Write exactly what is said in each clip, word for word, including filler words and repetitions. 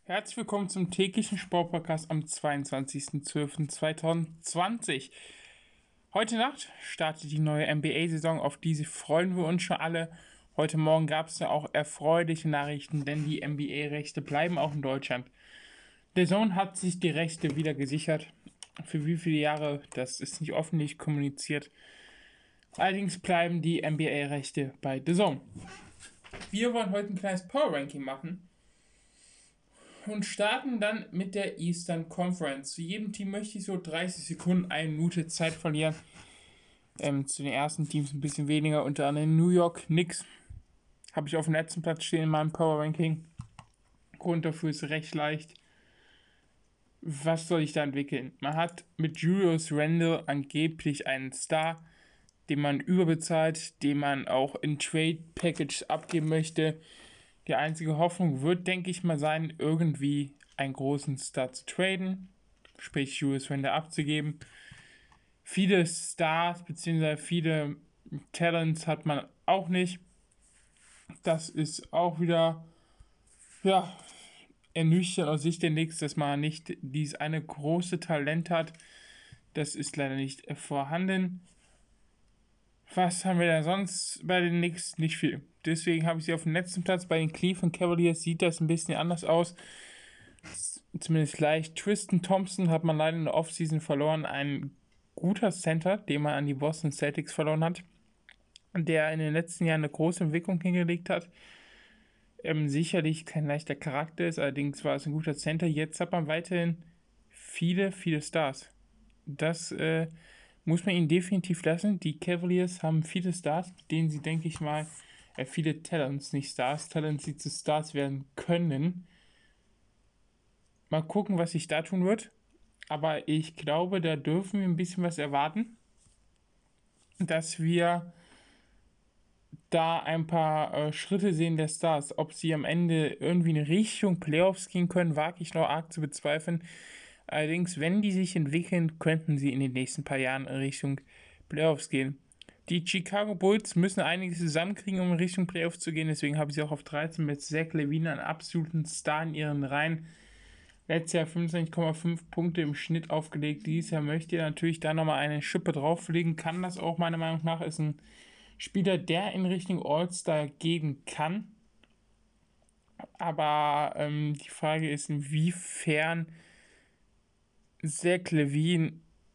Herzlich willkommen zum täglichen Sportpodcast am zweiundzwanzigsten zwölften zweitausendzwanzig. Heute Nacht startet die neue N B A-Saison, auf die freuen wir uns schon alle. Heute Morgen gab es ja auch erfreuliche Nachrichten, denn die N B A-Rechte bleiben auch in Deutschland. D A Z N hat sich die Rechte wieder gesichert. Für wie viele Jahre, das ist nicht öffentlich kommuniziert. Allerdings bleiben die N B A-Rechte bei D A Z N. Wir wollen heute ein kleines Power-Ranking machen und starten dann mit der Eastern Conference. Zu jedem Team möchte ich so dreißig Sekunden, eine Minute Zeit verlieren. Ähm, zu den ersten Teams ein bisschen weniger, unter anderem New York Knicks. Habe ich auf dem letzten Platz stehen in meinem Power Ranking. Grund dafür ist recht leicht. Was soll ich da entwickeln? Man hat mit Julius Randle angeblich einen Star, den man überbezahlt, den man auch in Trade Package abgeben möchte. Die einzige Hoffnung wird, denke ich mal, sein, irgendwie einen großen Star zu traden, sprich Julius Randle abzugeben. Viele Stars bzw. viele Talents hat man auch nicht. Das ist auch wieder, ja, ernüchternd aus Sicht der Knicks, dass man nicht dieses eine große Talent hat. Das ist leider nicht vorhanden. Was haben wir da sonst bei den Knicks? Nicht viel. Deswegen habe ich sie auf dem letzten Platz. Bei den Cleveland Cavaliers sieht das ein bisschen anders aus. Zumindest leicht. Tristan Thompson hat man leider in der Offseason verloren. Ein guter Center, den man an die Boston Celtics verloren hat. Der in den letzten Jahren eine große Entwicklung hingelegt hat. Ähm, sicherlich kein leichter Charakter ist, allerdings war es ein guter Center. Jetzt hat man weiterhin viele, viele Stars. Das äh, muss man ihnen definitiv lassen. Die Cavaliers haben viele Stars, mit denen sie, denke ich mal, äh, viele Talents, nicht Stars, Talents, die zu Stars werden können. Mal gucken, was sich da tun wird. Aber ich glaube, da dürfen wir ein bisschen was erwarten, dass wir da ein paar äh, Schritte sehen der Stars. Ob sie am Ende irgendwie in Richtung Playoffs gehen können, wage ich noch arg zu bezweifeln. Allerdings, wenn die sich entwickeln, könnten sie in den nächsten paar Jahren in Richtung Playoffs gehen. Die Chicago Bulls müssen einiges zusammenkriegen, um in Richtung Playoffs zu gehen. Deswegen habe ich sie auch auf dreizehn mit Zach LaVine, einen absoluten Star in ihren Reihen. Letztes Jahr fünfundzwanzig Komma fünf Punkte im Schnitt aufgelegt. Dieses Jahr möchte er natürlich da nochmal eine Schippe drauflegen. Kann das auch meiner Meinung nach. Ist ein Spieler, der in Richtung All-Star gehen kann. Aber ähm, die Frage ist, inwiefern Zach LaVine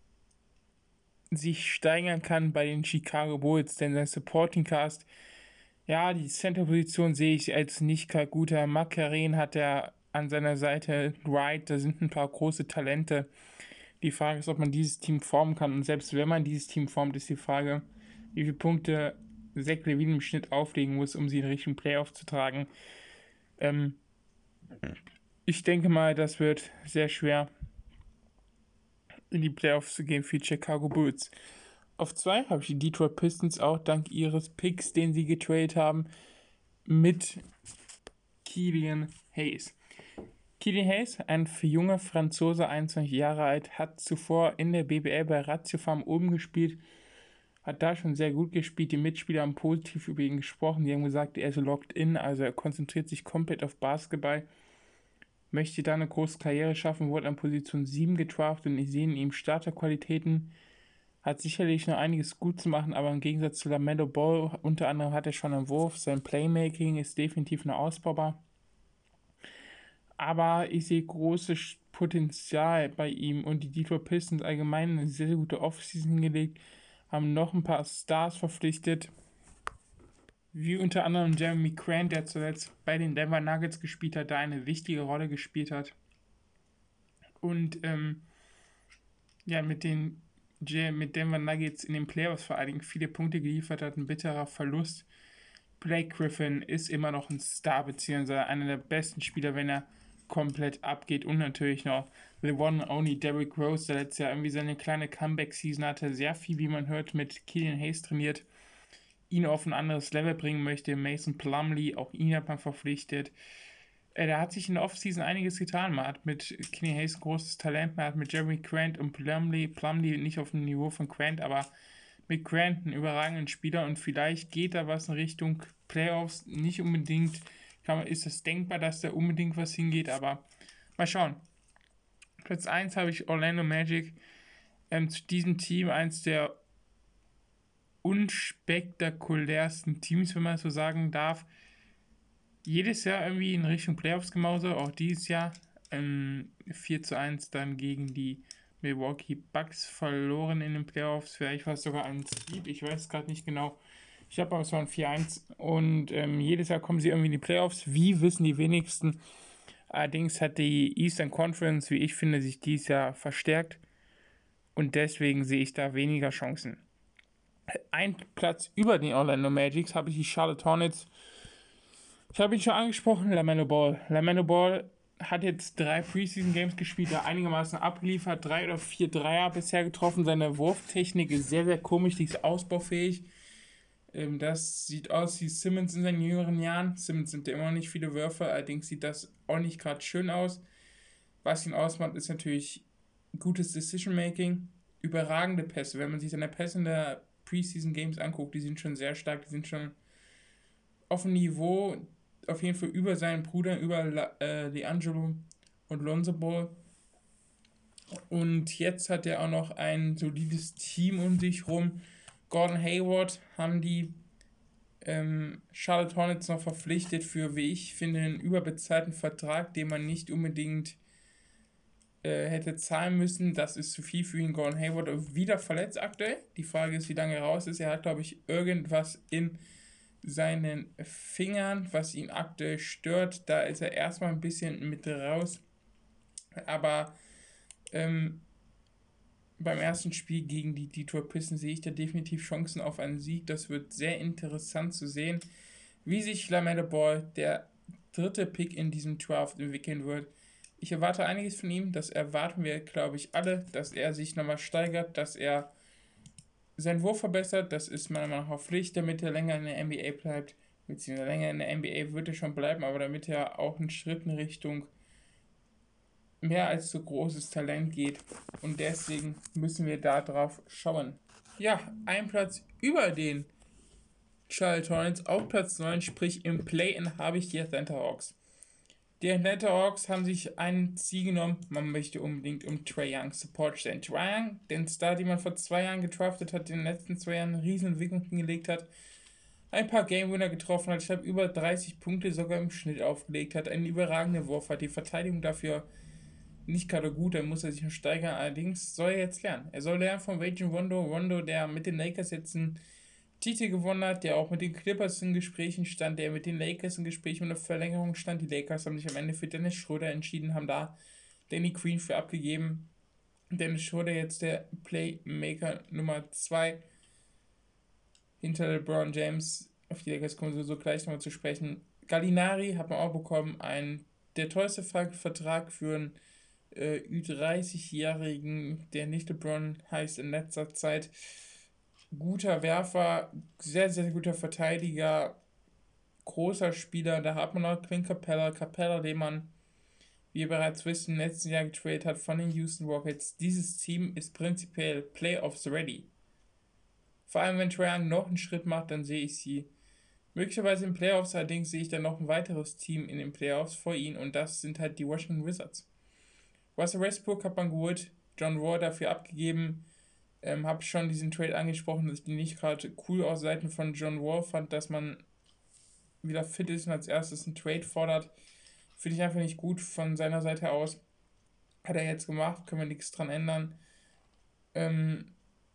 sich steigern kann bei den Chicago Bulls, denn sein Supporting Cast, ja, die Center-Position sehe ich als nicht gar guter. Makaren hat er an seiner Seite, Wright, da sind ein paar große Talente. Die Frage ist, ob man dieses Team formen kann, und selbst wenn man dieses Team formt, ist die Frage, wie viele Punkte Zach LaVine im Schnitt auflegen muss, um sie in Richtung Playoff zu tragen. Ähm, ich denke mal, das wird sehr schwer, in die Playoffs zu gehen für die Chicago Bulls. Auf zwei habe ich die Detroit Pistons auch dank ihres Picks, den sie getradet haben, mit Killian Hayes. Killian Hayes, ein junger Franzose, einundzwanzig Jahre alt, hat zuvor in der B B L bei Ratio Farm oben gespielt, hat da schon sehr gut gespielt. Die Mitspieler haben positiv über ihn gesprochen. Die haben gesagt, er ist locked in, also er konzentriert sich komplett auf Basketball. Möchte da eine große Karriere schaffen, wurde an Position sieben gedraftet und ich sehe in ihm Starterqualitäten. Hat sicherlich noch einiges gut zu machen, aber im Gegensatz zu LaMelo Ball, unter anderem hat er schon einen Wurf. Sein Playmaking ist definitiv noch ausbaubar. Aber ich sehe großes Potenzial bei ihm und die Detroit Pistons allgemein eine sehr, sehr gute Offseason hingelegt, haben noch ein paar Stars verpflichtet, wie unter anderem Jeremy Grant, der zuletzt bei den Denver Nuggets gespielt hat, da eine wichtige Rolle gespielt hat. Und ähm, ja, mit den mit Denver Nuggets in den Playoffs vor allen Dingen viele Punkte geliefert hat, ein bitterer Verlust. Blake Griffin ist immer noch ein Star, beziehungsweise einer der besten Spieler, wenn er komplett abgeht. Und natürlich noch the one and only Derrick Rose, der letztes Jahr irgendwie seine kleine Comeback-Season hatte, sehr viel, wie man hört, mit Killian Hayes trainiert, ihn auf ein anderes Level bringen möchte. Mason Plumlee, auch ihn hat man verpflichtet. Äh, da hat sich in der Offseason einiges getan. Man hat mit Killian Hayes ein großes Talent, man hat mit Jeremy Grant und Plumlee, Plumlee nicht auf dem Niveau von Grant, aber mit Grant einen überragenden Spieler, und vielleicht geht da was in Richtung Playoffs, nicht unbedingt kann man, ist es denkbar, dass da unbedingt was hingeht, aber mal schauen. Platz eins habe ich Orlando Magic. Ähm, zu diesem Team eins der unspektakulärsten Teams, wenn man so sagen darf. Jedes Jahr irgendwie in Richtung Playoffs gemause, auch dieses Jahr ähm, vier zu eins dann gegen die Milwaukee Bucks verloren in den Playoffs. Vielleicht war es sogar ein Sweep, ich weiß es gerade nicht genau. Ich glaube aber, es war ein vier eins und ähm, jedes Jahr kommen sie irgendwie in die Playoffs. Wie, wissen die wenigsten. Allerdings hat die Eastern Conference, wie ich finde, sich dieses Jahr verstärkt und deswegen sehe ich da weniger Chancen. Ein Platz über den Orlando Magics habe ich die Charlotte Hornets. Ich habe ihn schon angesprochen, LaMelo Ball. LaMelo Ball hat jetzt drei Preseason Games gespielt, der einigermaßen abliefert, drei oder vier Dreier bisher getroffen. Seine Wurftechnik ist sehr, sehr komisch, die ist ausbaufähig. Ähm, das sieht aus wie Simmons in seinen jüngeren Jahren. Simmons nimmt ja immer noch nicht viele Würfe, allerdings sieht das auch nicht gerade schön aus. Was ihn ausmacht, ist natürlich gutes Decision-Making, überragende Pässe. Wenn man sich seine Pässe in der Preseason Games anguckt, die sind schon sehr stark, die sind schon auf dem Niveau, auf jeden Fall über seinen Bruder, über La, äh, LiAngelo und Lonzo Ball. Und jetzt hat er auch noch ein solides Team um sich rum. Gordon Hayward haben die ähm, Charlotte Hornets noch verpflichtet für, wie ich finde, einen überbezahlten Vertrag, den man nicht unbedingt äh, hätte zahlen müssen. Das ist zu viel für ihn. Gordon Hayward wieder verletzt aktuell. Die Frage ist, wie lange er raus ist. Er hat, glaube ich, irgendwas in seinen Fingern, was ihn aktuell stört. Da ist er erstmal ein bisschen mit raus. Aber ähm, beim ersten Spiel gegen die Detroit Pistons sehe ich da definitiv Chancen auf einen Sieg. Das wird sehr interessant zu sehen, wie sich LaMelo Ball, der dritte Pick in diesem Draft, entwickeln wird. Ich erwarte einiges von ihm. Das erwarten wir, glaube ich, alle, dass er sich nochmal steigert, dass er seinen Wurf verbessert. Das ist meiner Meinung nach auch Pflicht, damit er länger in der N B A bleibt. Beziehungsweise länger in der N B A wird er schon bleiben, aber damit er auch einen Schritt in Richtung mehr als so großes Talent geht. Und deswegen müssen wir da drauf schauen. Ja, ein Platz über den Charlotte Hornets, auf Platz neun, sprich im Play-In habe ich die Atlanta Hawks. Die Atlanta Hawks haben sich ein Ziel genommen, man möchte unbedingt um Trae Young Support stellen. Trae Young, den Star, den man vor zwei Jahren gedraftet hat, in den letzten zwei Jahren eine riesen Entwicklung hingelegt hat, ein paar Game Winner getroffen hat, ich habe über dreißig Punkte sogar im Schnitt aufgelegt hat, einen überragenden Wurf hat, die Verteidigung dafür nicht gerade gut, dann muss er sich noch steigern, allerdings soll er jetzt lernen. Er soll lernen von Rajon Rondo, Rondo, der mit den Lakers jetzt einen Titel gewonnen hat, der auch mit den Clippers in Gesprächen stand, der mit den Lakers in Gesprächen um eine Verlängerung stand. Die Lakers haben sich am Ende für Dennis Schröder entschieden, haben da Danny Green für abgegeben. Dennis Schröder jetzt der Playmaker Nummer zwei hinter LeBron James. Auf die Lakers kommen wir sowieso gleich nochmal zu sprechen. Gallinari hat man auch bekommen, ein, der teuerste Vertrag für einen äh, Ü dreißig-Jährigen, der nicht LeBron heißt in letzter Zeit. Guter Werfer, sehr, sehr guter Verteidiger, großer Spieler. Da hat man noch Clint Capella, Capella, den man, wie ihr bereits wisst, im letzten Jahr getradet hat von den Houston Rockets. Dieses Team ist prinzipiell Playoffs ready. Vor allem, wenn Trae Young noch einen Schritt macht, dann sehe ich sie möglicherweise in Playoffs. Allerdings sehe ich dann noch ein weiteres Team in den Playoffs vor ihnen und das sind halt die Washington Wizards. Russell Westbrook hat man geholt, John Wall dafür abgegeben. Ähm, habe schon diesen Trade angesprochen, dass ich den nicht gerade cool aus Seiten von John Wall fand, dass man wieder fit ist und als erstes einen Trade fordert. Finde ich einfach nicht gut von seiner Seite aus. Hat er jetzt gemacht, können wir nichts dran ändern. Ähm,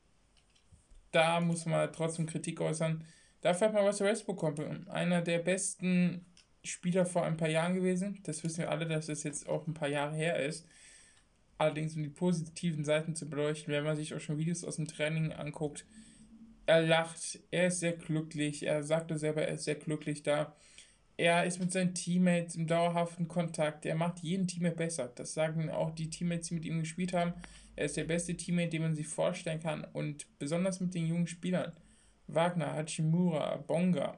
da muss man trotzdem Kritik äußern. Dafür hat man Russell Westbrook bekommen. Einer der besten Spieler vor ein paar Jahren gewesen. Das wissen wir alle, dass das jetzt auch ein paar Jahre her ist. Allerdings, um die positiven Seiten zu beleuchten, wenn man sich auch schon Videos aus dem Training anguckt, er lacht, er ist sehr glücklich, er sagte selber, er ist sehr glücklich da. Er ist mit seinen Teammates im dauerhaften Kontakt, er macht jeden Teammate besser. Das sagen auch die Teammates, die mit ihm gespielt haben. Er ist der beste Teammate, den man sich vorstellen kann und besonders mit den jungen Spielern. Wagner, Hachimura, Bonga,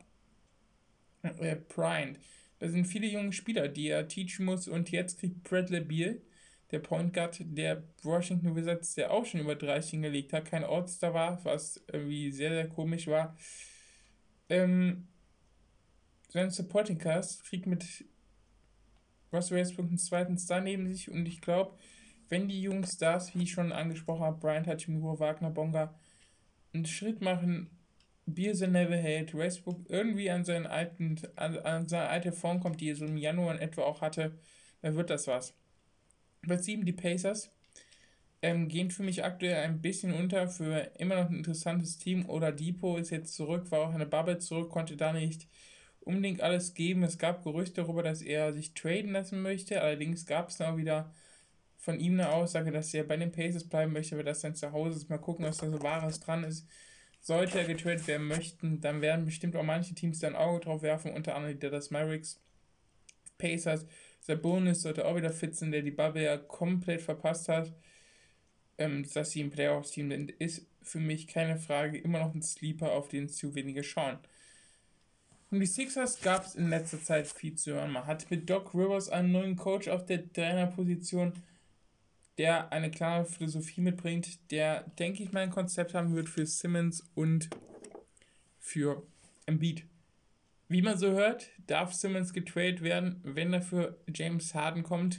äh, Bryant. Das sind viele junge Spieler, die er teachen muss und jetzt kriegt Bradley Beal, der Point Guard der Washington Wizards, der auch schon über dreißig hingelegt hat, kein All-Star war, was irgendwie sehr, sehr komisch war. Ähm, sein Supporting Cast kriegt mit Russell Westbrook einen zweiten Star neben sich und ich glaube, wenn die jungen Stars, wie ich schon angesprochen habe, Bryant Hachimura, Wagner Bonga, einen Schritt machen, Beerson never hate, Westbrook irgendwie an seinen alten, an, an seine alte Form kommt, die er so im Januar in etwa auch hatte, dann wird das was. Platz sieben, die Pacers, ähm, gehen für mich aktuell ein bisschen unter für immer noch ein interessantes Team. Oder Depot ist jetzt zurück, war auch in der Bubble zurück, konnte da nicht unbedingt alles geben. Es gab Gerüchte darüber, dass er sich traden lassen möchte. Allerdings gab es dann auch wieder von ihm eine Aussage, dass er bei den Pacers bleiben möchte, aber das sein Zuhause ist. Mal gucken, was da so Wahres dran ist. Sollte er getradet werden möchten, dann werden bestimmt auch manche Teams da ein Auge drauf werfen, unter anderem die Dallas Mavericks, Pacers. Sabonis sollte auch wieder fit sein, der die Bubble ja komplett verpasst hat. Ähm, dass sie im Playoffs-Team sind, ist für mich keine Frage, immer noch ein Sleeper, auf den zu wenige schauen. Um die Sixers gab es in letzter Zeit viel zu hören. Man hat mit Doc Rivers einen neuen Coach auf der Trainerposition, der eine klare Philosophie mitbringt, der, denke ich mal, ein Konzept haben wird für Simmons und für Embiid. Wie man so hört, darf Simmons getradet werden, wenn dafür James Harden kommt.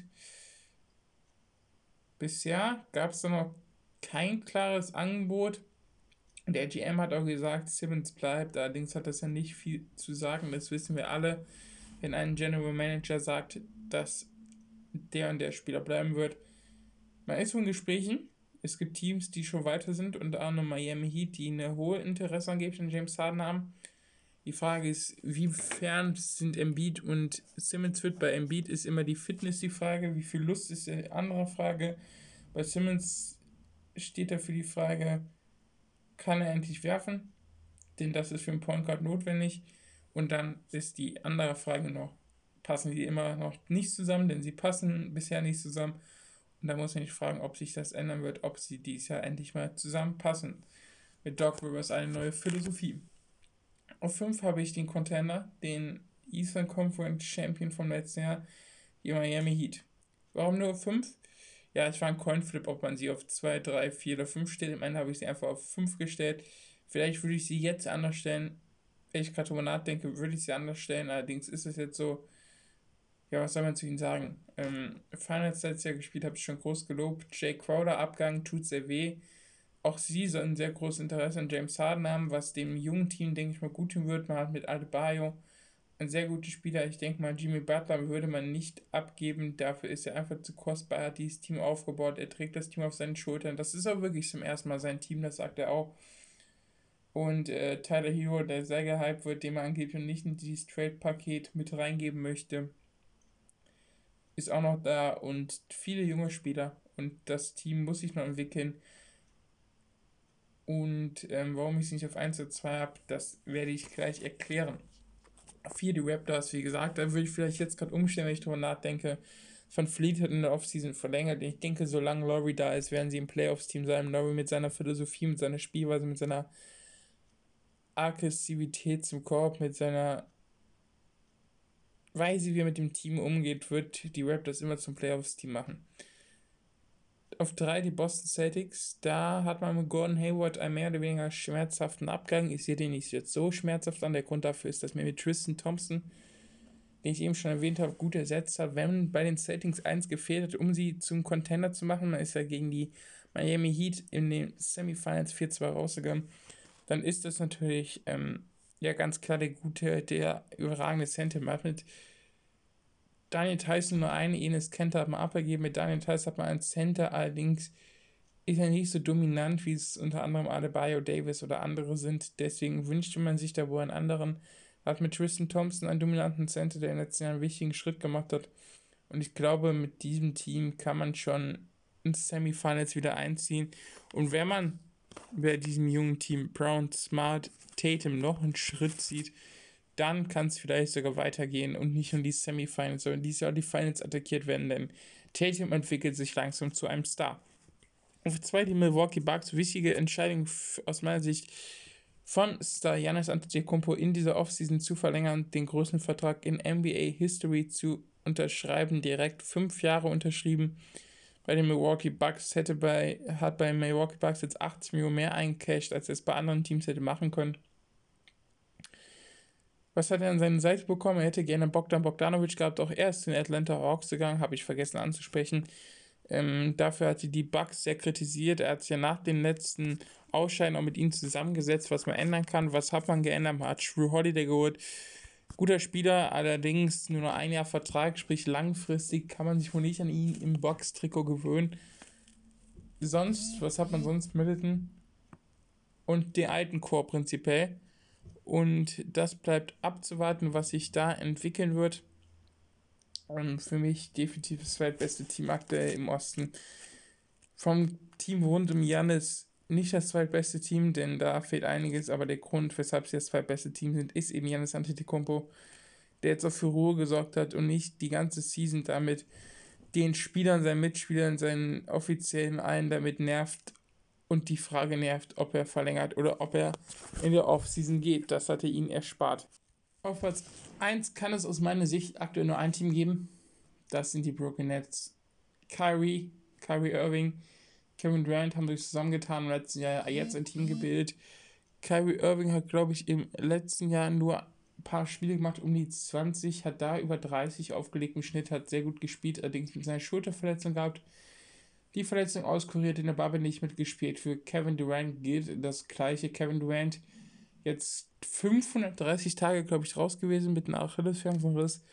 Bisher gab es da noch kein klares Angebot. Der G M hat auch gesagt, Simmons bleibt, allerdings hat das ja nicht viel zu sagen, das wissen wir alle. Wenn ein General Manager sagt, dass der und der Spieler bleiben wird. Man ist in Gesprächen, es gibt Teams, die schon weiter sind, unter anderem Miami Heat, die eine hohe Interesse angeblich an James Harden haben. Die Frage ist, wie fern sind Embiid und Simmons fit? Bei Embiid ist immer die Fitness die Frage, wie viel Lust ist die andere Frage. Bei Simmons steht dafür die Frage, kann er endlich werfen? Denn das ist für einen Point Guard notwendig. Und dann ist die andere Frage noch, passen die immer noch nicht zusammen? Denn sie passen bisher nicht zusammen. Und da muss man sich fragen, ob sich das ändern wird, ob sie dieses Jahr endlich mal zusammenpassen. Mit Doc Rivers eine neue Philosophie. Auf fünf habe ich den Contender, den Eastern Conference Champion vom letzten Jahr, die Miami Heat. Warum nur fünf? Ja, es war ein Coinflip, ob man sie auf zwei, drei, vier oder fünf stellt. Am Ende habe ich sie einfach auf fünf gestellt. Vielleicht würde ich sie jetzt anders stellen. Wenn ich gerade drüber nachdenke, würde ich sie anders stellen. Allerdings ist es jetzt so, ja, was soll man zu ihnen sagen? Ähm, Finals letztes Jahr gespielt, habe ich schon groß gelobt. Jay Crowder Abgang tut sehr weh. Auch sie sollen sehr großes Interesse an James Harden haben, was dem jungen Team, denke ich mal, gut tun wird. Man hat mit Adebayo einen sehr guten Spieler. Ich denke mal, Jimmy Butler würde man nicht abgeben. Dafür ist er einfach zu kostbar. Er hat dieses Team aufgebaut. Er trägt das Team auf seinen Schultern. Das ist auch wirklich zum ersten Mal sein Team, das sagt er auch. Und äh, Tyler Hero, der sehr gehypt wird, dem er angeblich nicht in dieses Trade-Paket mit reingeben möchte, ist auch noch da und viele junge Spieler. Und das Team muss sich noch entwickeln. Und ähm, warum ich es nicht auf eins oder zwei habe, das werde ich gleich erklären. vier die Raptors, wie gesagt, da würde ich vielleicht jetzt gerade umstellen, wenn ich drüber nachdenke. Van Fleet hat in der Offseason verlängert. Ich denke, solange Laurie da ist, werden sie im Playoffs-Team sein. Laurie mit seiner Philosophie, mit seiner Spielweise, mit seiner Aggressivität zum Korb, mit seiner Weise, wie er mit dem Team umgeht, wird die Raptors immer zum Playoffs-Team machen. Auf drei die Boston Celtics. Da hat man mit Gordon Hayward einen mehr oder weniger schmerzhaften Abgang. Ich sehe den nicht jetzt so schmerzhaft an. Der Grund dafür ist, dass mir mit Tristan Thompson, den ich eben schon erwähnt habe, gut ersetzt hat. Wenn bei den Celtics eins gefehlt hat, um sie zum Contender zu machen, man ist ja gegen die Miami Heat in den Semifinals vier zwei rausgegangen, dann ist das natürlich ähm, ja ganz klar der gute, der überragende Center. Man hat mit Daniel Tyson nur einen, Enes Kanter hat man abgegeben. Mit Daniel Tyson hat man einen Center, allerdings ist er nicht so dominant, wie es unter anderem Adebayo, Davis oder andere sind. Deswegen wünschte man sich da wohl einen anderen. Hat mit Tristan Thompson einen dominanten Center, der in den letzten Jahren einen wichtigen Schritt gemacht hat. Und ich glaube, mit diesem Team kann man schon ins Semifinals wieder einziehen. Und wenn man bei diesem jungen Team Brown, Smart, Tatum noch einen Schritt sieht, dann kann es vielleicht sogar weitergehen und nicht nur die Semifinals, sondern dieses Jahr die Finals attackiert werden, denn Tatum entwickelt sich langsam zu einem Star. Auf zwei die Milwaukee Bucks, wichtige Entscheidung aus meiner Sicht von Star Giannis Antetokounmpo in dieser Offseason zu verlängern, den größten Vertrag in N B A History zu unterschreiben, direkt fünf Jahre unterschrieben. Bei den Milwaukee Bucks hätte bei, hat bei Milwaukee Bucks jetzt achtzig Millionen mehr eingecashed, als er es bei anderen Teams hätte machen können. Was hat er an seine Seite bekommen? Er hätte gerne Bogdan Bogdanovic gehabt, auch er ist zu den Atlanta Hawks gegangen, habe ich vergessen anzusprechen. Ähm, dafür hat er die Bucks sehr kritisiert. Er hat sich ja nach den letzten Ausscheiden auch mit ihnen zusammengesetzt, was man ändern kann. Was hat man geändert? Man hat Drew Holiday geholt. Guter Spieler, allerdings nur noch ein Jahr Vertrag, sprich langfristig kann man sich wohl nicht an ihn im Bucks-Trikot gewöhnen. Sonst, was hat man sonst? Middleton und den alten Core prinzipiell. Und das bleibt abzuwarten, was sich da entwickeln wird. Und für mich definitiv das zweitbeste Team aktuell im Osten. Vom Team rund um Giannis nicht das zweitbeste Team, denn da fehlt einiges, aber der Grund, weshalb sie das zweitbeste Team sind, ist eben Giannis Antetokounmpo, der jetzt auch für Ruhe gesorgt hat und nicht die ganze Season damit den Spielern, seinen Mitspielern, seinen Offiziellen allen damit nervt und die Frage nervt, ob er verlängert oder ob er in der Offseason geht. Das hat er ihnen erspart. Auf Platz eins kann es aus meiner Sicht aktuell nur ein Team geben. Das sind die Brooklyn Nets. Kyrie, Kyrie Irving, Kevin Durant haben sich zusammengetan und letzten Jahr jetzt ein Team gebildet. Kyrie Irving hat, glaube ich, im letzten Jahr nur ein paar Spiele gemacht, um die zwanzig, hat da über dreißig aufgelegt im Schnitt, hat sehr gut gespielt, allerdings mit seiner Schulterverletzung gehabt. Die Verletzung auskuriert, in der Bubble nicht mitgespielt. Für Kevin Durant gilt das gleiche. Kevin Durant jetzt fünfhundertdreißig Tage, glaube ich, raus gewesen mit einem Achillesfersenriss.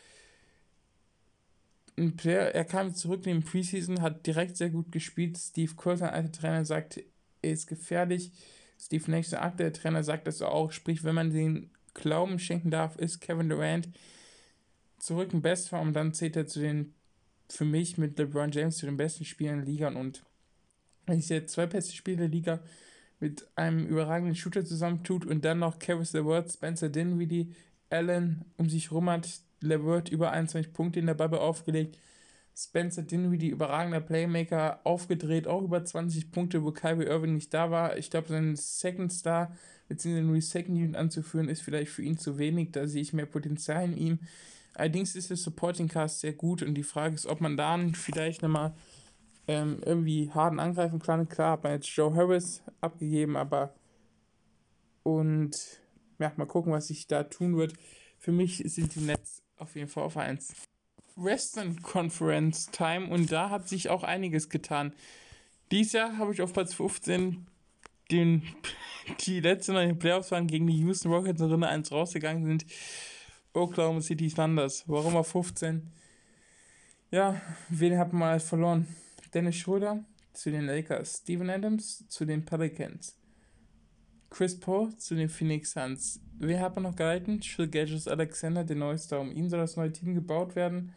Ein Player, er kam zurück in den Preseason, hat direkt sehr gut gespielt. Steve Kerr, sein alter Trainer, sagt, er ist gefährlich. Steve Nash, der aktuelle Trainer, sagt das auch. Sprich, wenn man den Glauben schenken darf, ist Kevin Durant zurück in Bestform. Dann zählt er zu den, für mich mit LeBron James, zu den besten Spielern der Liga. Und wenn ich jetzt zwei beste Spieler der Liga mit einem überragenden Shooter zusammentut und dann noch Caris LeVert, Spencer Dinwiddie, Allen um sich rum hat, LeVert über einundzwanzig Punkte in der Bubble aufgelegt, Spencer Dinwiddie, überragender Playmaker, aufgedreht, auch über zwanzig Punkte, wo Kyrie Irving nicht da war. Ich glaube, sein Second Star, beziehungsweise nur die Second Unit anzuführen, ist vielleicht für ihn zu wenig, da sehe ich mehr Potenzial in ihm. Allerdings ist der Supporting Cast sehr gut und die Frage ist, ob man da vielleicht nochmal ähm, irgendwie Harden angreifen kann. Klar hat man jetzt Joe Harris abgegeben, aber und ja, mal gucken, was sich da tun wird. Für mich sind die Nets auf jeden Fall auf eins. Western Conference Time und da hat sich auch einiges getan. Dieses Jahr habe ich auf Platz fünfzehn den, die letzten neun Playoffs waren gegen die Houston Rockets in Runde eins rausgegangen sind. Oklahoma City Thunders. Warum auf fünfzehn? Ja, wen hat man alles verloren? Dennis Schröder zu den Lakers, Steven Adams zu den Pelicans, Chris Paul zu den Phoenix Suns. Wer hat man noch gehalten? Shai Gilgeous-Alexander, der neue Star. Um ihn soll das neue Team gebaut werden.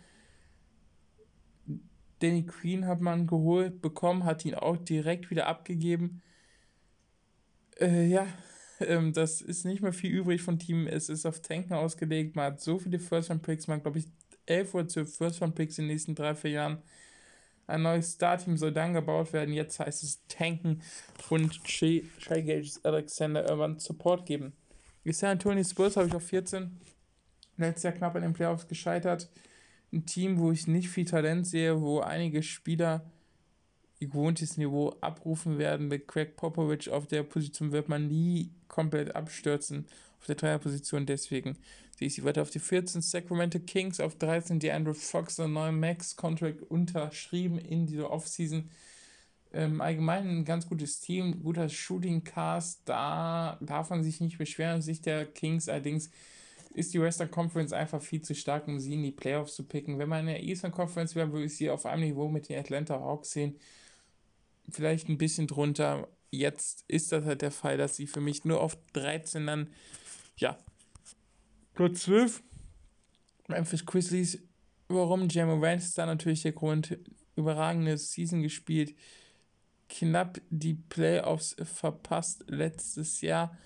Danny Green hat man geholt, bekommen, hat ihn auch direkt wieder abgegeben. Äh, ja, ähm, das ist nicht mehr viel übrig von Team. Es ist auf Tanken ausgelegt. Man hat so viele First-Round-Picks. Man hat, glaube ich, elf oder zwölf First-Round-Picks in den nächsten drei, vier Jahren. Ein neues Star-Team soll dann gebaut werden. Jetzt heißt es tanken und Shai Gilgeous-Alexander irgendwann Support geben. Die San Antonio Spurs habe ich auf vierzehn. Letztes Jahr knapp an den Playoffs gescheitert. Ein Team, wo ich nicht viel Talent sehe, wo einige Spieler ihr gewohntes Niveau abrufen werden. Mit Craig Popovich auf der Position wird man nie komplett abstürzen. Auf der Dreierposition, deswegen sehe ich sie weiter auf die vierzehn. Sacramento Kings auf dreizehn. Die Andrew Fox, einen neuen Max-Contract unterschrieben in dieser Offseason. Ähm, allgemein ein ganz gutes Team, guter Shooting-Cast. Da darf man sich nicht beschweren aus Sicht der Kings. Allerdings ist die Western Conference einfach viel zu stark, um sie in die Playoffs zu picken. Wenn man in der Eastern Conference wäre, würde ich sie auf einem Niveau mit den Atlanta Hawks sehen. Vielleicht ein bisschen drunter. Jetzt ist das halt der Fall, dass sie für mich nur auf dreizehn dann, ja, Platz zwölf. Memphis Grizzlies. Warum? Ja Morant ist da natürlich der Grund. Überragende Season gespielt. Knapp die Playoffs verpasst letztes Jahr.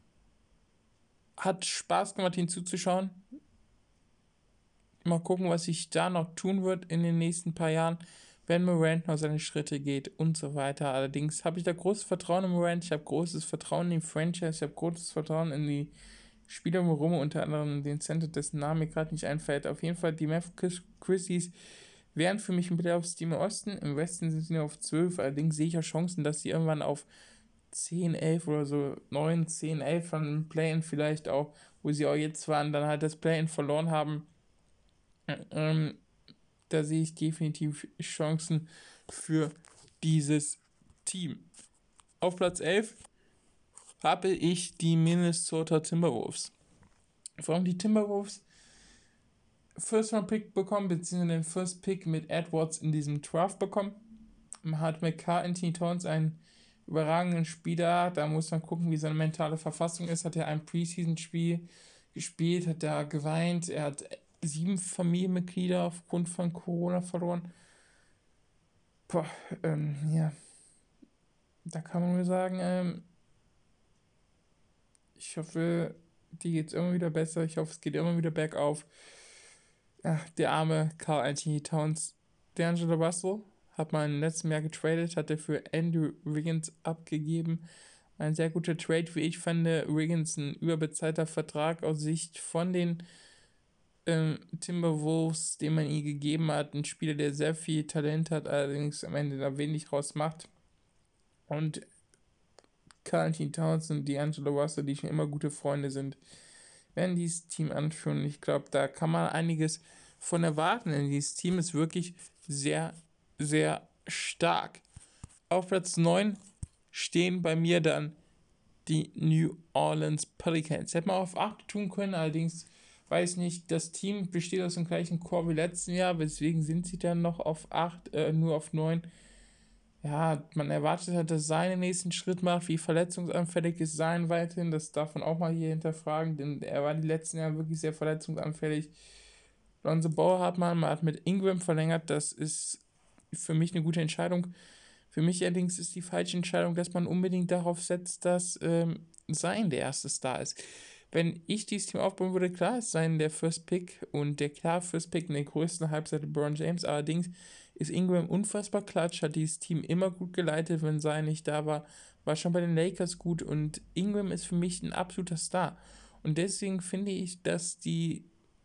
Hat Spaß gemacht, ihn zuzuschauen. Mal gucken, was sich da noch tun wird in den nächsten paar Jahren, wenn Morant noch seine Schritte geht und so weiter. Allerdings habe ich da großes Vertrauen in Morant. Ich habe großes Vertrauen in die Franchise. Ich habe großes Vertrauen in die Spieler rum, unter anderem den Center, dessen Name mir gerade nicht einfällt. Auf jeden Fall, die Memphis Grizzlies wären für mich ein Playoffs-Team im Osten. Im Westen sind sie nur auf zwölf. Allerdings sehe ich auch Chancen, dass sie irgendwann auf zehn, elf oder so, neun, zehn, elf von dem Play-In vielleicht auch, wo sie auch jetzt waren, dann halt das Play-In verloren haben. Ähm, da sehe ich definitiv Chancen für dieses Team. Auf Platz elf habe ich die Minnesota Timberwolves. Vor allem die Timberwolves First Round Pick bekommen, beziehungsweise den First Pick mit Edwards in diesem Draft bekommen. Man hat mit Karl Anthony Towns einen überragenden Spieler, da muss man gucken, wie seine mentale Verfassung ist. Hat er ein Preseason-Spiel gespielt, hat er geweint, er hat sieben Familienmitglieder aufgrund von Corona verloren. Boah, ähm, ja, da kann man nur sagen, ähm, ich hoffe, die geht es immer wieder besser, ich hoffe, es geht immer wieder bergauf. Ach, der arme Karl Anthony Towns. D'Angelo Russell hat man im letzten Jahr getradet, hat er für Andrew Wiggins abgegeben. Ein sehr guter Trade, wie ich fand. Wiggins ein überbezahlter Vertrag aus Sicht von den ähm, Timberwolves, den man ihm gegeben hat. Ein Spieler, der sehr viel Talent hat, allerdings am Ende da wenig raus macht. Und Karl Anthony Towns und D'Angelo Russell, die schon immer gute Freunde sind, werden dieses Team anführen. Ich glaube, da kann man einiges von erwarten, denn dieses Team ist wirklich sehr, sehr stark. Auf Platz neun stehen bei mir dann die New Orleans Pelicans. Hätte man auf acht tun können, allerdings weiß nicht, das Team besteht aus dem gleichen Core wie letzten Jahr, weswegen sind sie dann noch auf acht, äh, nur auf neun. Ja, man erwartet hat, dass sein den nächsten Schritt macht, wie verletzungsanfällig ist sein weiterhin, das darf man auch mal hier hinterfragen, denn er war die letzten Jahre wirklich sehr verletzungsanfällig. Lonzo Ball hat man, man hat mit Ingram verlängert, das ist für mich eine gute Entscheidung. Für mich allerdings ist die falsche Entscheidung, dass man unbedingt darauf setzt, dass ähm, sein der erste Star ist. Wenn ich dieses Team aufbauen würde, klar ist sein der First Pick und der klar First Pick in der größten Halbzeit LeBron James, allerdings ist Ingram unfassbar klatsch, hat dieses Team immer gut geleitet, wenn sein nicht da war, war schon bei den Lakers gut und Ingram ist für mich ein absoluter Star. Und deswegen finde ich, dass die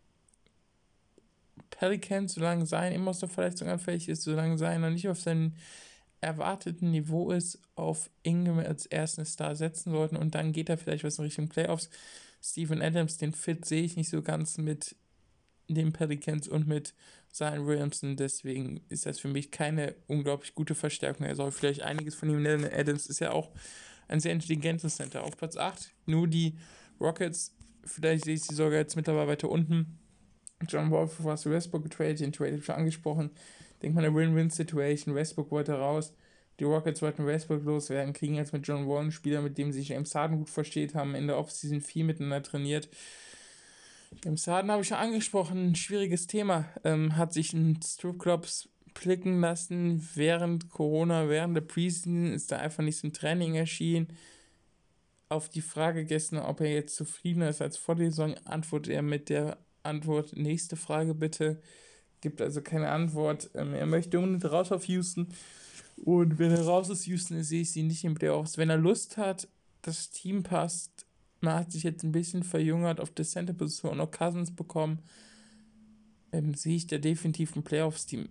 Pelicans, solange sein immer so verletzungsanfällig ist, solange sein noch nicht auf seinem erwarteten Niveau ist, auf Ingram als ersten Star setzen sollten und dann geht da vielleicht was in Richtung Playoffs. Steven Adams, den Fit sehe ich nicht so ganz mit den Pelicans und mit Zion Williamson, deswegen ist das für mich keine unglaublich gute Verstärkung. Er soll vielleicht einiges von ihm nennen. Adams ist ja auch ein sehr intelligentes Center. Auf Platz acht nur die Rockets, vielleicht sehe ich sie sogar jetzt mittlerweile weiter unten. John Wall für Russell Westbrook getradet, den Trade schon angesprochen. Denkt man eine Win-Win-Situation. Westbrook wollte raus. Die Rockets wollten Westbrook loswerden, kriegen jetzt mit John Wall einen Spieler, mit dem sich James Harden gut versteht, haben in der Offseason viel miteinander trainiert. James Harden habe ich schon angesprochen, ein schwieriges Thema. Ähm, hat sich in Stripclubs blicken lassen während Corona, während der Preseason, ist da einfach nicht zum Training erschienen. Auf die Frage gestern, ob er jetzt zufriedener ist als vor der Saison, antwortet er mit der Antwort, nächste Frage bitte. Gibt also keine Antwort. Ähm, er möchte unbedingt raus auf Houston. Und wenn er raus ist, Houston, sehe ich sie nicht im Playoffs. Wenn er Lust hat, das Team passt, man hat sich jetzt ein bisschen verjüngert auf der Center-Position, noch Cousins bekommen, ähm, sehe ich da definitiv ein Playoffs-Team.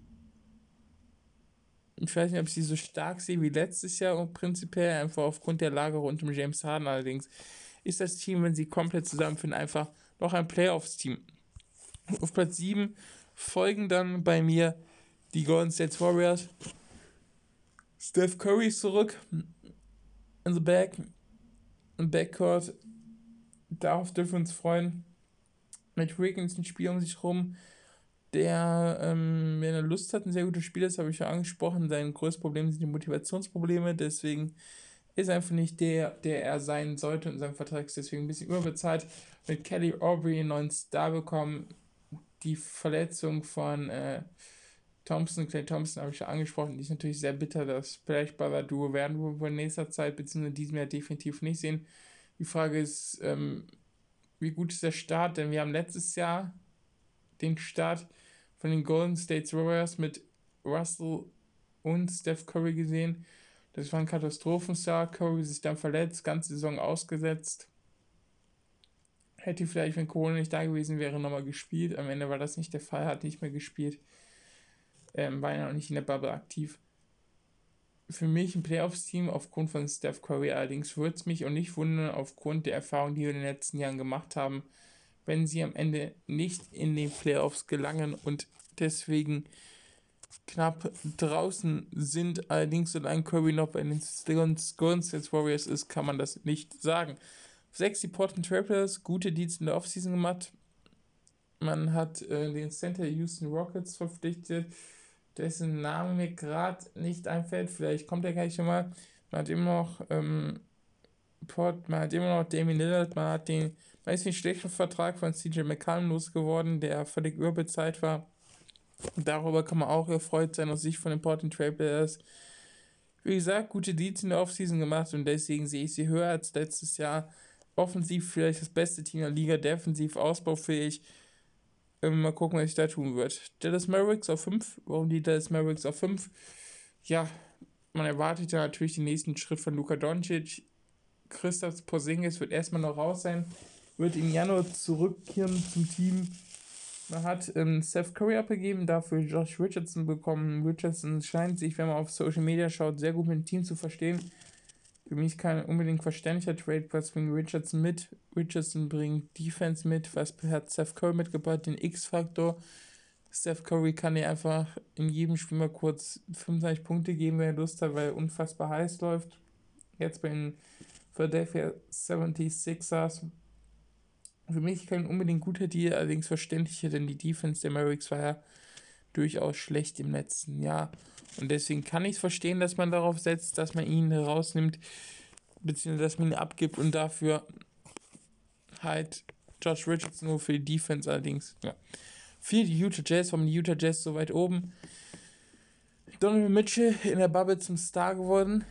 Ich weiß nicht, ob ich sie so stark sehe wie letztes Jahr und prinzipiell einfach aufgrund der Lage rund um James Harden. Allerdings ist das Team, wenn sie komplett zusammenfinden, einfach noch ein Playoffs-Team. Auf Platz sieben folgen dann bei mir die Golden State Warriors. Steph Curry ist zurück in the back, im Backcourt. Darauf dürfen wir uns freuen. Mit Wiggins ein Spiel um sich rum, der, ähm, wenn er Lust hat, ein sehr guter Spieler ist, habe ich ja angesprochen. Sein größtes Problem sind die Motivationsprobleme, deswegen ist er einfach nicht der, der er sein sollte und sein Vertrag ist deswegen ein bisschen überbezahlt. Mit Kelly Oubre einen neuen Star bekommen. Die Verletzung von äh, Thompson, Klay Thompson habe ich schon angesprochen, die ist natürlich sehr bitter. Das Splash-Brother-Duo werden wir wohl in nächster Zeit, beziehungsweise in diesem Jahr definitiv nicht sehen. Die Frage ist, ähm, wie gut ist der Start? Denn wir haben letztes Jahr den Start von den Golden State Warriors mit Russell und Steph Curry gesehen. Das war ein Katastrophenstart. Curry sich dann verletzt, ganze Saison ausgesetzt. Hätte vielleicht, wenn Corona nicht da gewesen wäre, nochmal gespielt. Am Ende war das nicht der Fall, hat nicht mehr gespielt. Ähm, war ja noch nicht in der Bubble aktiv. für mich ein Playoffs-Team aufgrund von Steph Curry. Allerdings würde es mich auch nicht wundern, aufgrund der Erfahrung, die wir in den letzten Jahren gemacht haben, wenn sie am Ende nicht in den Playoffs gelangen und deswegen knapp draußen sind. Allerdings, solange Curry noch bei den Golden State Warriors ist, kann man das nicht sagen. Sechs, die Portland Trailblazers, gute Deals in der Offseason gemacht. Man hat äh, den Center Houston Rockets verpflichtet, dessen Name mir gerade nicht einfällt. Vielleicht kommt er gleich schon mal. Man hat immer noch ähm, Port, man hat immer noch Damian Lillard, man hat den meistens schlechten Vertrag von C J McCollum losgeworden, der völlig überbezahlt war. Und darüber kann man auch erfreut sein aus Sicht von den Portland Trailblazers. Wie gesagt, gute Deals in der Offseason gemacht und deswegen sehe ich sie höher als letztes Jahr. Offensiv vielleicht das beste Team der Liga, defensiv ausbaufähig. Ähm, mal gucken, was ich da tun wird. Dallas Mavericks auf fünf. Warum die Dallas Mavericks auf fünf? Ja, man erwartet ja natürlich den nächsten Schritt von Luka Doncic. Kristaps Porzingis wird erstmal noch raus sein, wird im Januar zurückkehren zum Team. Man hat ähm, Steph Curry abgegeben, dafür Josh Richardson bekommen. Richardson scheint sich, wenn man auf Social Media schaut, sehr gut mit dem Team zu verstehen. Für mich kein unbedingt verständlicher Trade, was bringt Richardson mit? Richardson bringt Defense mit, was hat Steph Curry mitgebracht, den X-Faktor. Steph Curry kann dir einfach in jedem Spiel mal kurz fünfunddreißig Punkte geben, wenn er Lust hat, weil er unfassbar heiß läuft. Jetzt bei den Philadelphia seventy-sixers. Für mich kein unbedingt guter Deal, allerdings verständlicher, denn die Defense der Mavericks war ja durchaus schlecht im letzten Jahr. Und deswegen kann ich es verstehen, dass man darauf setzt, dass man ihn rausnimmt, beziehungsweise dass man ihn abgibt und dafür halt Josh Richardson nur für die Defense allerdings. Ja. Für die Utah Jazz, warum die Utah Jazz so weit oben? Donovan Mitchell in der Bubble zum Star geworden.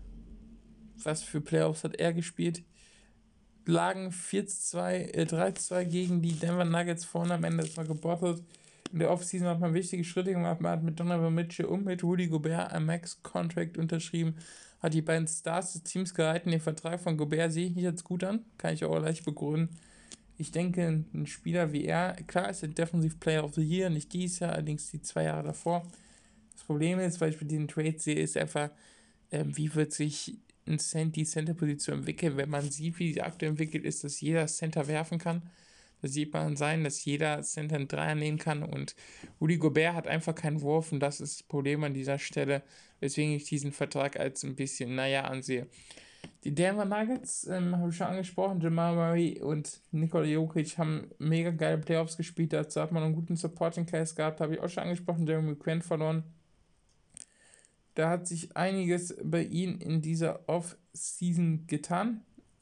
Was für Playoffs hat er gespielt? Lagen vier zu zwei, äh, drei zu zwei gegen die Denver Nuggets vorne, am Ende ist mal gebottet. In der Offseason hat man wichtige Schritte gemacht, man hat mit Donovan Mitchell und mit Rudy Gobert ein Max-Contract unterschrieben, hat die beiden Stars des Teams gehalten. Den Vertrag von Gobert sehe ich nicht als gut an, kann ich auch leicht begründen. Ich denke, ein Spieler wie er, klar ist er Defensive Player of the Year, nicht dieses Jahr, allerdings die zwei Jahre davor. Das Problem ist, weil ich bei diesen Trades sehe, ist einfach, äh, wie wird sich ein Cent, die Center-Position entwickeln. Wenn man sieht, wie sie aktuell entwickelt ist, dass jeder Center werfen kann, da sieht man sein, dass jeder Center einen Dreier nehmen kann und Rudy Gobert hat einfach keinen Wurf und das ist das Problem an dieser Stelle, weswegen ich diesen Vertrag als ein bisschen, naja, ansehe. Die Denver Nuggets, ähm, habe ich schon angesprochen, Jamal Murray und Nikola Jokic haben mega geile Playoffs gespielt, dazu hat man einen guten Supporting Cast gehabt, habe ich auch schon angesprochen, Jeremy Grant verloren. Da hat sich einiges bei ihm in dieser Off-Season getan.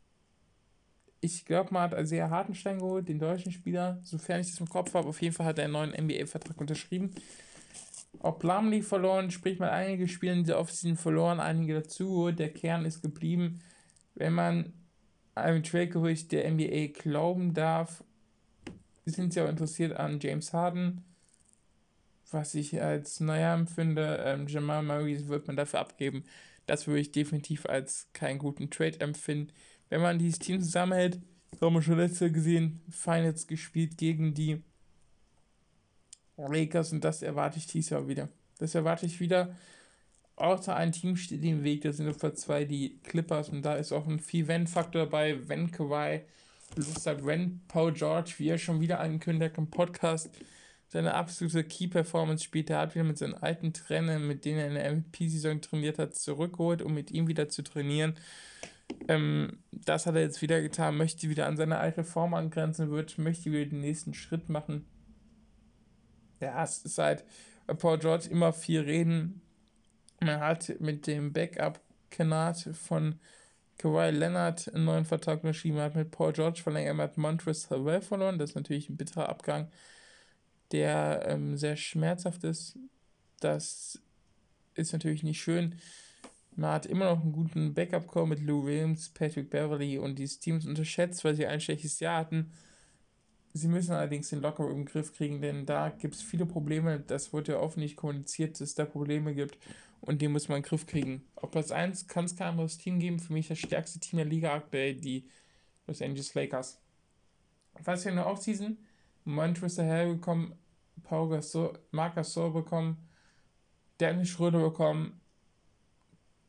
Ich glaube, man hat Isaiah Hartenstein geholt, den deutschen Spieler, sofern ich das im Kopf habe. Auf jeden Fall hat er einen neuen N B A-Vertrag unterschrieben. Auch Plumlee verloren, sprich mal einige Spieler in dieser Off-Season verloren, einige dazu. Der Kern ist geblieben. Wenn man einem Trade-Gerücht der N B A glauben darf, sind sie auch interessiert an James Harden. Was ich als naja empfinde, ähm, Jamal Murray wird man dafür abgeben. Das würde ich definitiv als keinen guten Trade empfinden. Wenn man dieses Team zusammenhält, haben wir schon letztes Jahr gesehen, Finals gespielt gegen die Lakers und das erwarte ich dieses Jahr wieder. Das erwarte ich wieder. Außer ein Team steht im Weg, da sind nur für zwei die Clippers und da ist auch ein Viel-Wenn-Faktor dabei, wenn Kawhi Lust hat, wenn Paul George, wie er schon wieder angekündigt hat im Podcast, seine absolute Key-Performance spielt. Er hat wieder mit seinen alten Trainern, mit denen er in der M V P-Saison trainiert hat, zurückgeholt, um mit ihm wieder zu trainieren. Ähm, das hat er jetzt wieder getan, möchte wieder an seine alte Form angrenzen, wird, möchte wieder den nächsten Schritt machen. Ja, es ist halt bei Paul George immer viel reden. Man hat mit dem Backup-Kanat von Kawhi Leonard einen neuen Vertrag unterschrieben, hat mit Paul George verlängert, hat Montrezl Harrell verloren. Das ist natürlich ein bitterer Abgang, der ähm, sehr schmerzhaft ist. Das ist natürlich nicht schön. Man hat immer noch einen guten Backup-Core mit Lou Williams, Patrick Beverley und dieses Teams unterschätzt, weil sie ein schlechtes Jahr hatten. Sie müssen allerdings den Lockerroom im Griff kriegen, denn da gibt es viele Probleme. Das wird ja oft nicht kommuniziert, dass es da Probleme gibt und die muss man in den Griff kriegen. Auf Platz eins kann es kein anderes Team geben. Für mich das stärkste Team der Liga aktuell, die Los Angeles Lakers. Was wir in der Offseason? Montrezl Harrell bekommen, Paul Gasol, Marc Gasol bekommen, Dennis Schröder bekommen,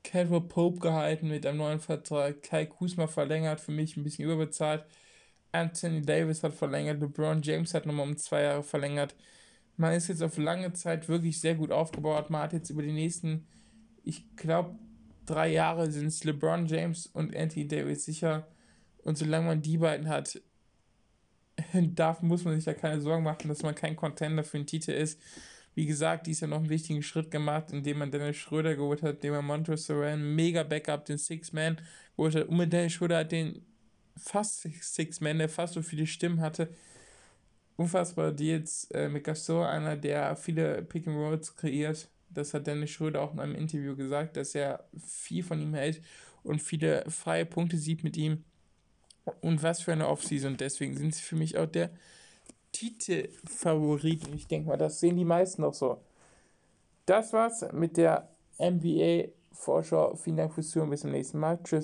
Caldwell Pope gehalten mit einem neuen Vertrag. Kai Kuzma verlängert, für mich ein bisschen überbezahlt. Anthony Davis hat verlängert. LeBron James hat nochmal um zwei Jahre verlängert. Man ist jetzt auf lange Zeit wirklich sehr gut aufgebaut. Man hat jetzt über die nächsten, ich glaube, drei Jahre sind es LeBron James und Anthony Davis sicher. Und solange man die beiden hat, darf, muss man sich da keine Sorgen machen, dass man kein Contender für einen Titel ist. Wie gesagt, dies ja noch einen wichtigen Schritt gemacht, indem man Dennis Schröder geholt hat, indem man Montrezl Harrell, mega Backup, den Six-Man geholt hat. Und mit Dennis Schröder hat den fast Six-Man, der fast so viele Stimmen hatte. Unfassbar Deals äh, mit Gasol, einer, der viele Pick-and-Rolls kreiert. Das hat Dennis Schröder auch in einem Interview gesagt, dass er viel von ihm hält und viele freie Punkte sieht mit ihm. Und was für eine Offseason. Deswegen sind sie für mich auch der Titelfavoriten. Ich denke mal, das sehen die meisten auch so. Das war's mit der N B A-Vorschau. Vielen Dank fürs Zuhören. Bis zum nächsten Mal. Tschüss.